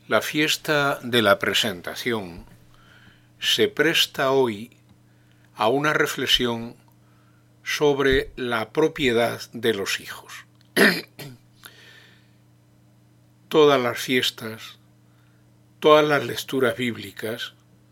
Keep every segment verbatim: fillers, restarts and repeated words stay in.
La fiesta de la presentación se presta hoy a una reflexión sobre la propiedad de los hijos. Todas las fiestas, todas las lecturas bíblicas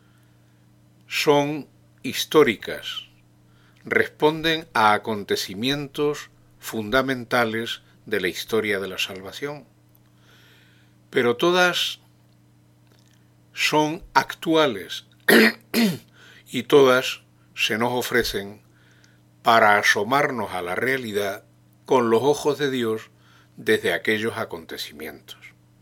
son históricas, responden a acontecimientos fundamentales de la historia de la salvación, pero todas son actuales y todas se nos ofrecen para asomarnos a la realidad con los ojos de Dios desde aquellos acontecimientos.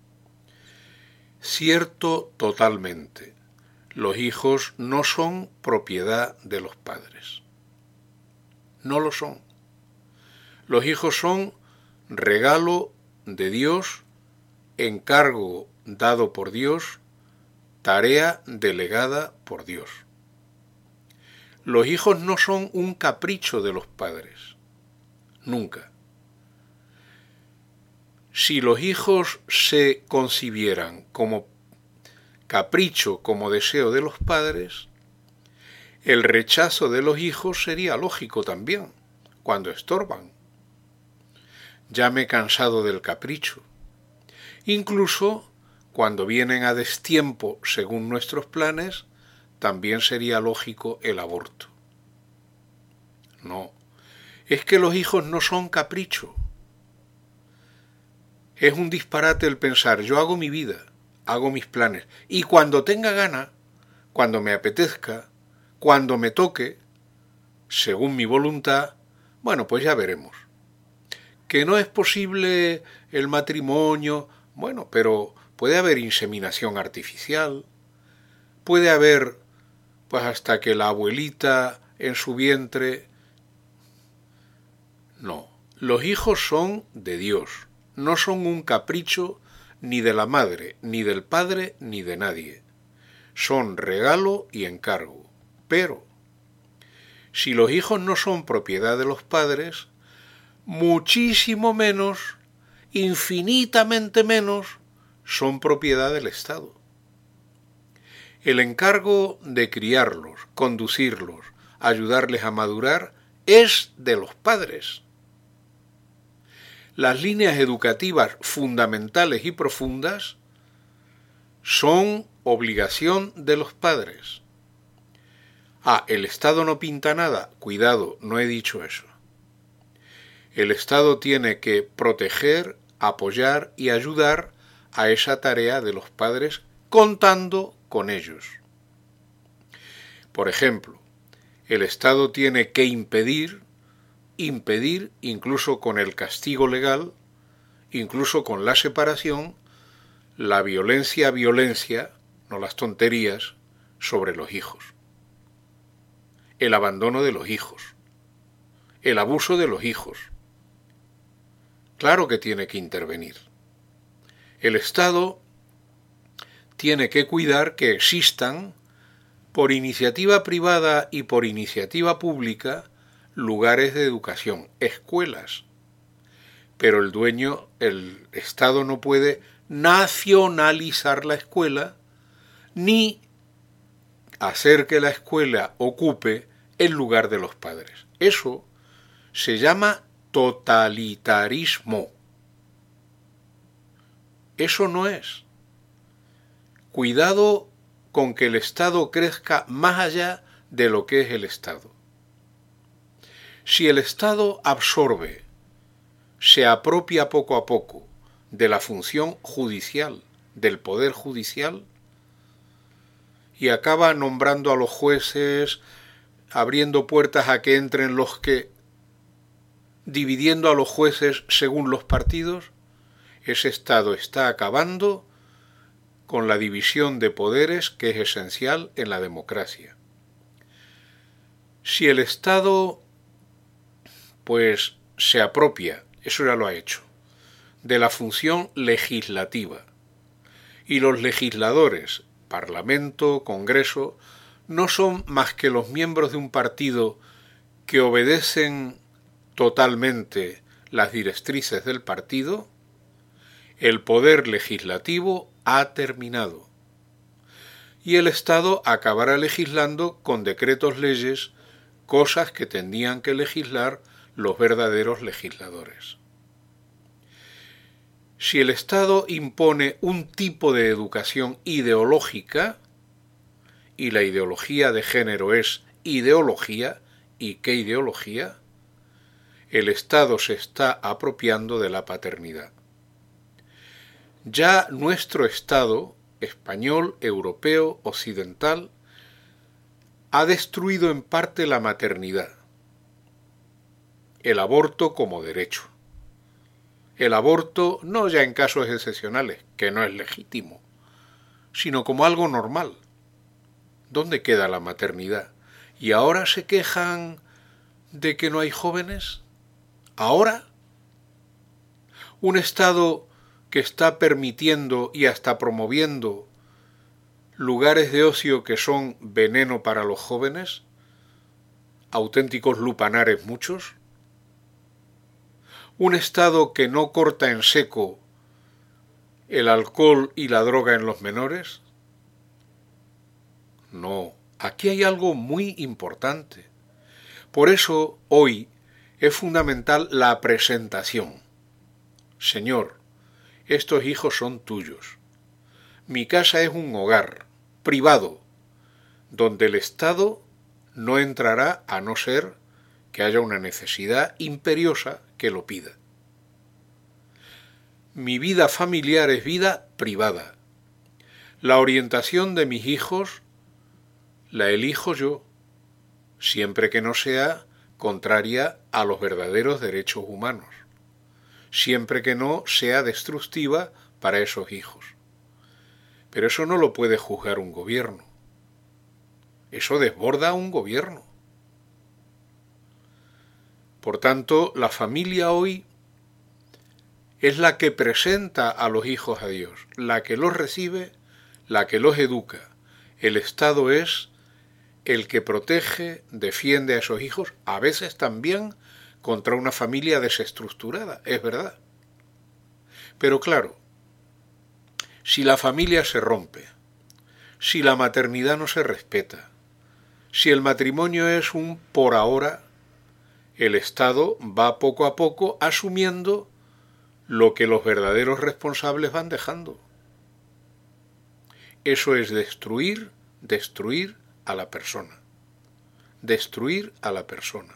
Cierto totalmente, los hijos no son propiedad de los padres. No lo son. Los hijos son regalo de Dios, encargo dado por Dios, tarea delegada por Dios. Los hijos no son un capricho de los padres, nunca. Si los hijos se concibieran como capricho, como deseo de los padres, el rechazo de los hijos sería lógico también, cuando estorban. Ya me he cansado del capricho. Incluso cuando vienen a destiempo según nuestros planes, también sería lógico el aborto. No, es que los hijos no son capricho. Es un disparate el pensar, yo hago mi vida, hago mis planes, y cuando tenga gana, cuando me apetezca, cuando me toque, según mi voluntad, bueno, pues ya veremos. Que no es posible el matrimonio, bueno, pero puede haber inseminación artificial, puede haber, pues hasta que la abuelita en su vientre. No, los hijos son de Dios, no son un capricho ni de la madre, ni del padre, ni de nadie. Son regalo y encargo. Pero, si los hijos no son propiedad de los padres, muchísimo menos, infinitamente menos, son propiedad del Estado. El encargo de criarlos, conducirlos, ayudarles a madurar, es de los padres. Las líneas educativas fundamentales y profundas son obligación de los padres. Ah, el Estado no pinta nada. Cuidado, no he dicho eso. El Estado tiene que proteger, apoyar y ayudar a esa tarea de los padres contando con ellos. Por ejemplo, el Estado tiene que impedir, impedir incluso con el castigo legal, incluso con la separación, la violencia, violencia, no las tonterías, sobre los hijos. El abandono de los hijos. El abuso de los hijos. Claro que tiene que intervenir. El Estado tiene que cuidar que existan, por iniciativa privada y por iniciativa pública, lugares de educación, escuelas. Pero el dueño, el Estado no puede nacionalizar la escuela, ni hacer que la escuela ocupe el lugar de los padres. Eso se llama totalitarismo. Eso no es. Cuidado con que el Estado crezca más allá de lo que es el Estado. Si el Estado absorbe, se apropia poco a poco de la función judicial, del poder judicial, y acaba nombrando a los jueces, abriendo puertas a que entren los que, dividiendo a los jueces según los partidos, ese Estado está acabando con la división de poderes que es esencial en la democracia. Si el Estado, pues, se apropia, eso ya lo ha hecho, de la función legislativa, y los legisladores, Parlamento, Congreso, no son más que los miembros de un partido que obedecen totalmente las directrices del partido, el poder legislativo ha terminado. Y el Estado acabará legislando con decretos leyes cosas que tendrían que legislar los verdaderos legisladores. Si el Estado impone un tipo de educación ideológica, y la ideología de género es ideología, ¿y qué ideología? El Estado se está apropiando de la paternidad. Ya nuestro Estado, español, europeo, occidental, ha destruido en parte la maternidad, el aborto como derecho. El aborto no ya en casos excepcionales, que no es legítimo, sino como algo normal. ¿Dónde queda la maternidad? ¿Y ahora se quejan de que no hay jóvenes? ¿Ahora? Un Estado que está permitiendo y hasta promoviendo lugares de ocio que son veneno para los jóvenes, auténticos lupanares muchos. Un Estado que no corta en seco el alcohol y la droga en los menores. No, aquí hay algo muy importante. Por eso hoy es fundamental la presentación. Señor, estos hijos son tuyos. Mi casa es un hogar privado, donde el Estado no entrará a no ser que haya una necesidad imperiosa que lo pida. Mi vida familiar es vida privada. La orientación de mis hijos la elijo yo, siempre que no sea contraria a los verdaderos derechos humanos, siempre que no sea destructiva para esos hijos. Pero eso no lo puede juzgar un gobierno. Eso desborda a un gobierno. Por tanto, la familia hoy es la que presenta a los hijos a Dios, la que los recibe, la que los educa. El Estado es el que protege, defiende a esos hijos, a veces también contra una familia desestructurada, es verdad. Pero claro, si la familia se rompe, si la maternidad no se respeta, si el matrimonio es un por ahora, el Estado va poco a poco asumiendo lo que los verdaderos responsables van dejando. Eso es destruir, destruir a la persona. Destruir a la persona.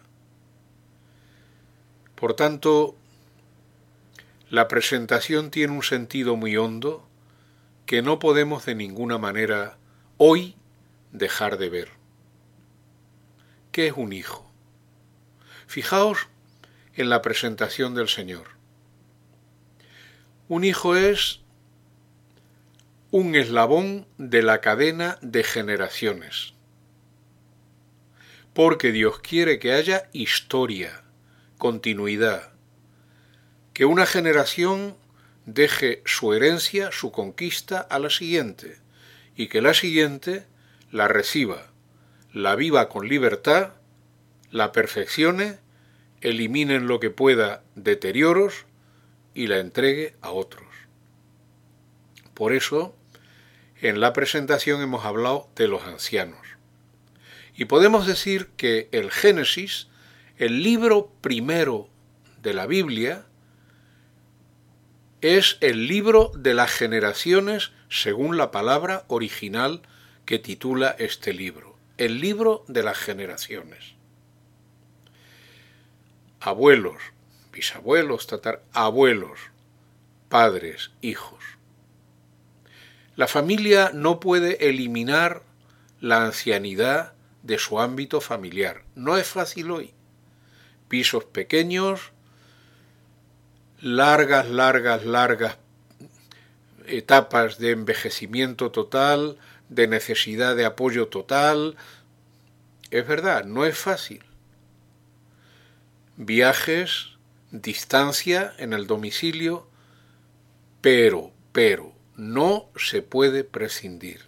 Por tanto, la presentación tiene un sentido muy hondo que no podemos de ninguna manera hoy dejar de ver. ¿Qué es un hijo? Fijaos en la presentación del Señor. Un hijo es un eslabón de la cadena de generaciones. Porque Dios quiere que haya historia, continuidad, que una generación deje su herencia, su conquista a la siguiente, y que la siguiente la reciba, la viva con libertad, la perfeccione, elimine en lo que pueda deterioros y la entregue a otros. Por eso, en la presentación hemos hablado de los ancianos. Y podemos decir que el Génesis, el libro primero de la Biblia, es el libro de las generaciones según la palabra original que titula este libro. El libro de las generaciones. Abuelos, bisabuelos, tatar, abuelos, padres, hijos. La familia no puede eliminar la ancianidad de su ámbito familiar. No es fácil hoy. Pisos pequeños, largas, largas, largas etapas de envejecimiento total, de necesidad de apoyo total. Es verdad, no es fácil. Viajes, distancia en el domicilio, pero, pero, no se puede prescindir.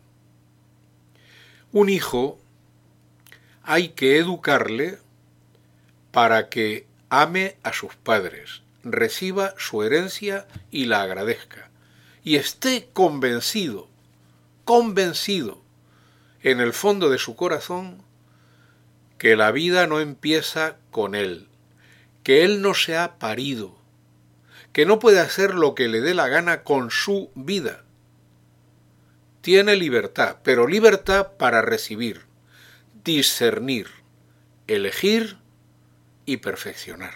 Un hijo hay que educarle para que ame a sus padres, reciba su herencia y la agradezca. y esté convencido, convencido en el fondo de su corazón que la vida no empieza con él, que él no se ha parido, que no puede hacer lo que le dé la gana con su vida. Tiene libertad, pero libertad para recibir, discernir, elegir y perfeccionar.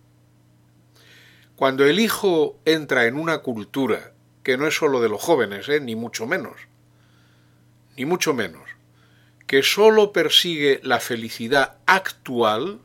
Cuando el hijo entra en una cultura que no es solo de los jóvenes, ¿eh? ni mucho menos, ni mucho menos, que solo persigue la felicidad actual,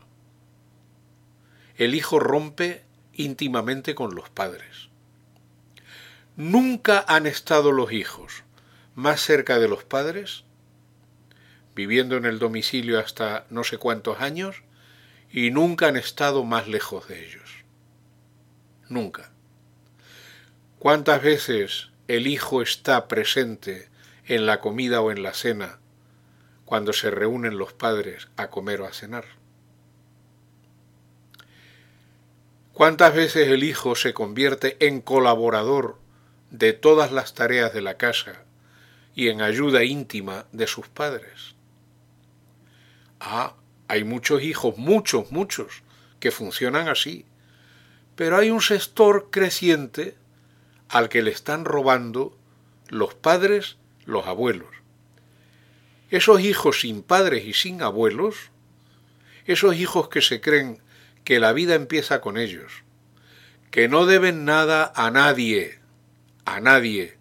el hijo rompe íntimamente con los padres. Nunca han estado los hijos más cerca de los padres, viviendo en el domicilio hasta no sé cuántos años, y nunca han estado más lejos de ellos. Nunca. ¿Cuántas veces el hijo está presente en la comida o en la cena cuando se reúnen los padres a comer o a cenar? ¿Cuántas veces el hijo se convierte en colaborador de todas las tareas de la casa y en ayuda íntima de sus padres? Ah, hay muchos hijos, muchos, muchos, que funcionan así, pero hay un sector creciente al que le están robando los padres, los abuelos. Esos hijos sin padres y sin abuelos, esos hijos que se creen que la vida empieza con ellos, que no deben nada a nadie, a nadie,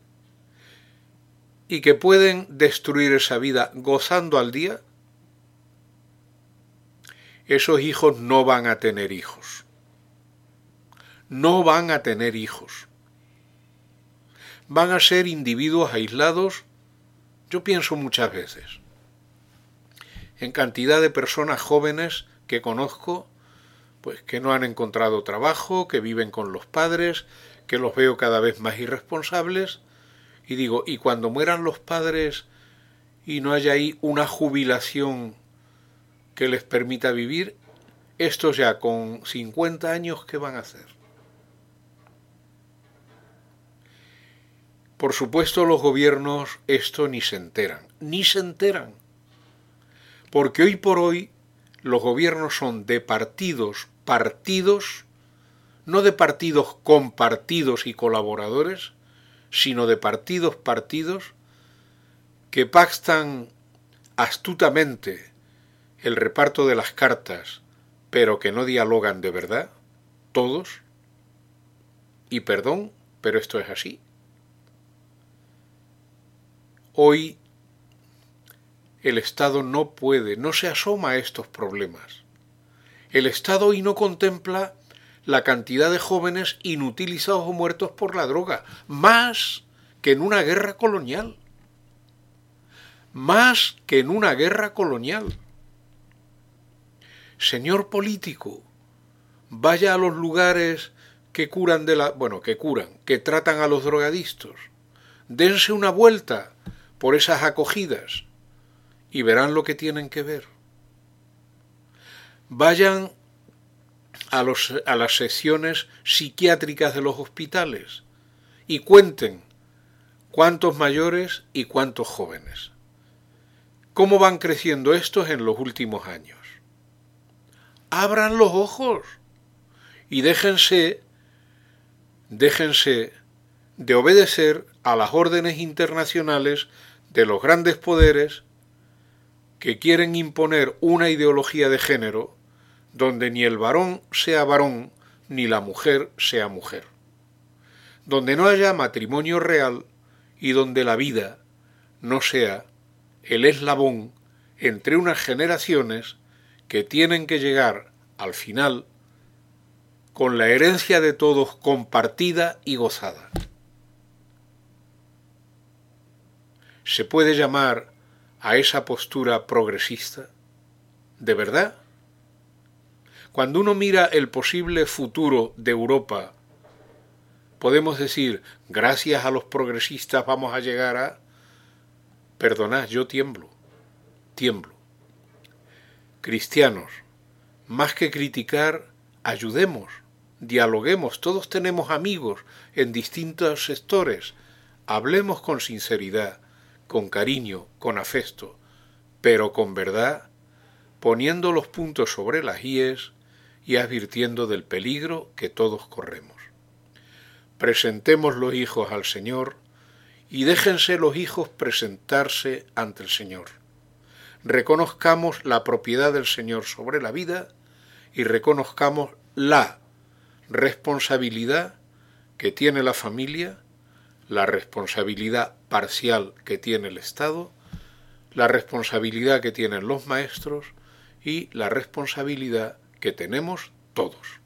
y que pueden destruir esa vida gozando al día, esos hijos no van a tener hijos. No van a tener hijos. Van a ser individuos aislados, yo pienso muchas veces, en cantidad de personas jóvenes que conozco, pues que no han encontrado trabajo, que viven con los padres, que los veo cada vez más irresponsables, y digo, ¿y cuando mueran los padres y no haya ahí una jubilación que les permita vivir, estos ya con cincuenta años, ¿qué van a hacer? Por supuesto, los gobiernos esto ni se enteran, ni se enteran, porque hoy por hoy los gobiernos son de partidos, partidos, no de partidos compartidos y colaboradores, sino de partidos, partidos, que pactan astutamente el reparto de las cartas, pero que no dialogan de verdad, todos, y perdón, pero esto es así. Hoy el Estado no puede, no se asoma a estos problemas. El Estado hoy no contempla la cantidad de jóvenes inutilizados o muertos por la droga, más que en una guerra colonial. Más que en una guerra colonial. Señor político, vaya a los lugares que curan de la, bueno, que curan, que tratan a los drogadictos. Dense una vuelta por esas acogidas y verán lo que tienen que ver. Vayan a, los, a las secciones psiquiátricas de los hospitales y cuenten cuántos mayores y cuántos jóvenes. ¿Cómo van creciendo estos en los últimos años? Abran los ojos y déjense, déjense de obedecer a las órdenes internacionales de los grandes poderes que quieren imponer una ideología de género donde ni el varón sea varón ni la mujer sea mujer, donde no haya matrimonio real y donde la vida no sea el eslabón entre unas generaciones que tienen que llegar al final con la herencia de todos compartida y gozada. ¿Se puede llamar a esa postura progresista? ¿De verdad? Cuando uno mira el posible futuro de Europa, podemos decir, gracias a los progresistas vamos a llegar a... Perdonad, yo tiemblo, tiemblo. Cristianos, más que criticar, ayudemos, dialoguemos, todos tenemos amigos en distintos sectores, hablemos con sinceridad, con cariño, con afecto, pero con verdad, poniendo los puntos sobre las íes y advirtiendo del peligro que todos corremos. Presentemos los hijos al Señor y déjense los hijos presentarse ante el Señor. Reconozcamos la propiedad del Señor sobre la vida y reconozcamos la responsabilidad que tiene la familia, la responsabilidad parcial que tiene el Estado, la responsabilidad que tienen los maestros y la responsabilidad que tenemos todos.